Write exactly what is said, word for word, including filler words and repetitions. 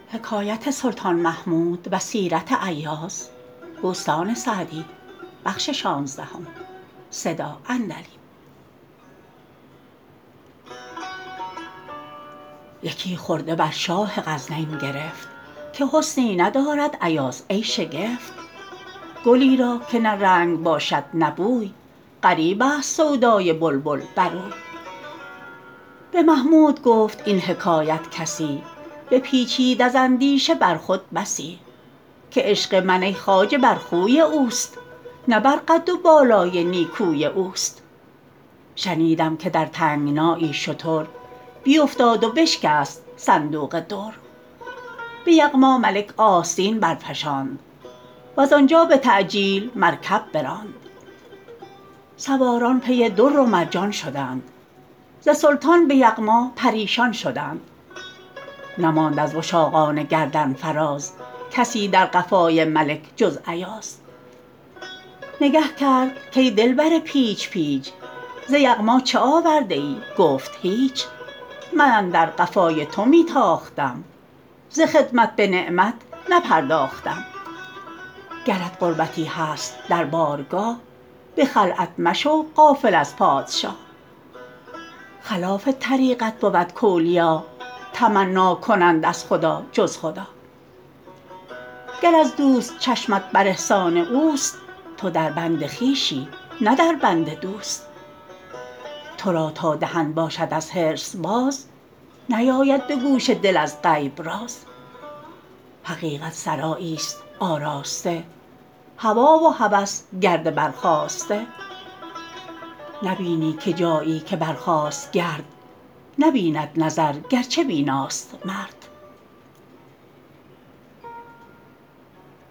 حکایت سلطان محمود و سیرت ایاز یکی خرده بر شاه غزنین گرفت که حسنی ندارد ایاز ای شگفت گلی را که نه رنگ باشد نه بوی غریب است سودای بلبل بر اوی به محمود گفت این حکایت کسی بپیچید از اندیشه بر خود بسی که عشق من ای خواجه بر خوی اوست نه بر قد و بالای نیکوی اوست شنیدم که در تنگنایی شتر بیفتاد و بشکست صندوق در به یغما ملک آستین برفشاند وز آنجا به تعجیل مرکب براند سواران پی در و مرجان شدند ز سلطان به یغما پریشان شدند نماند از وشاقان گردن فراز کسی در قفای ملک جز ایاز نگه کرد کای دلبر پیچ پیچ ز یغما چه آورده ای گفت هیچ من اندر قفای تو می تاختم ز خدمت به نعمت نپرداختم گرت قربتی هست در بارگاه به خلعت مشو غافل از پادشاه خلاف طریقت بود کاولیا تمنا کنند از خدا جز خدا گر از دوست چشمت بر احسان اوست تو در بند خویشی نه در بند دوست ترا تا دهن باشد از حرص باز نیاید به گوش دل از غیب راز حقیقت سرایی است آراسته هوی و هوس گرد برخاسته نبینی که جایی که برخاست گرد نبیند نظر گرچه بیناست مرد